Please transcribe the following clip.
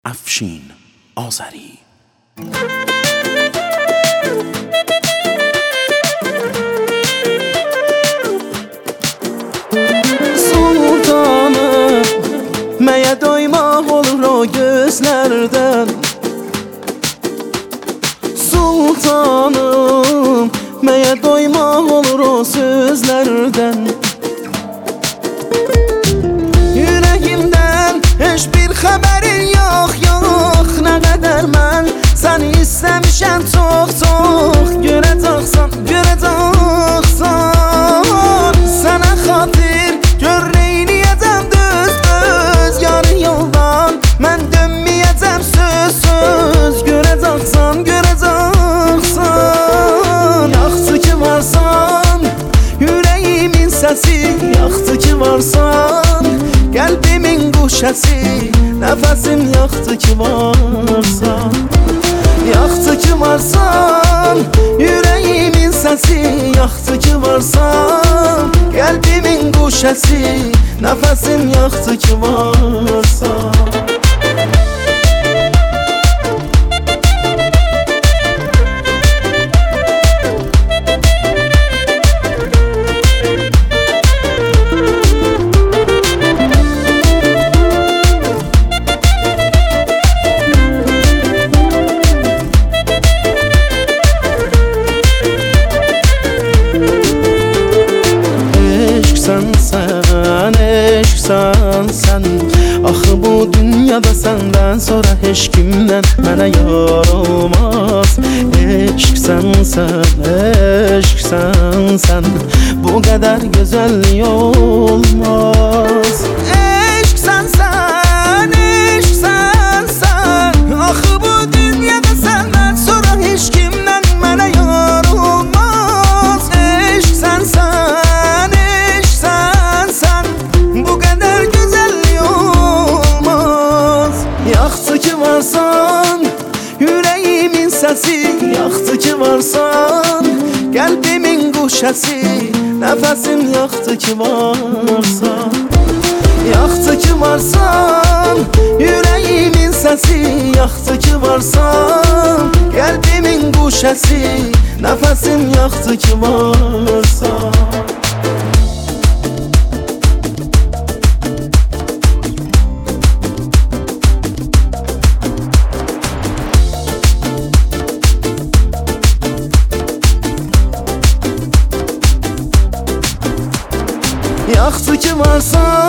افشین آذری. Sultanım, məyə doymaq olur o gözlərdən. Sultanım, məyə doymaq olur o sözlərdən. Yüreğimdən heç bir xəbərin yox, yox. Nə qədər mən səni istəmişəm çox, çox. Görəcəksən, görəcəksən. Sənə xatir gör neyniyəcəm düz, düz. Yarı yoldan mən dönməyəcəm söz, söz. Görəcəksən, görəcəksən. Yaxşı ki varsan, yüreğimin səsi. Yaxşı ki varsan, qəlbimin quşəsi. Nəfəsim yaxşı ki varsan. Yaxşı ki varsan, yüreğimin səsi. Yaxşı ki varsan, qəlbimin quşəsi. Nəfəsim yaxşı ki varsan. Sen axı bu dünyada səndən sonra heç kimdən mənə yar olmaz. Eşqsən sən, bu qədər gözəllik olmaz. Eşqsən sən, axı bu dünyada səndən sonra heç kimdən mənə yar olmaz. Eşqsən sən, bu qədər yaxşı ki varsan, yüreğimin səsi. Yaxşı ki varsan, qəlbimin quşəsi. Nəfəsim yaxşı ki varsan. Yaxşı ki varsan, yüreğimin səsi. Yaxşı ki varsan, qəlbimin quşəsi. Nəfəsim yaxşı ki varsan. Yaxşı ki varsan,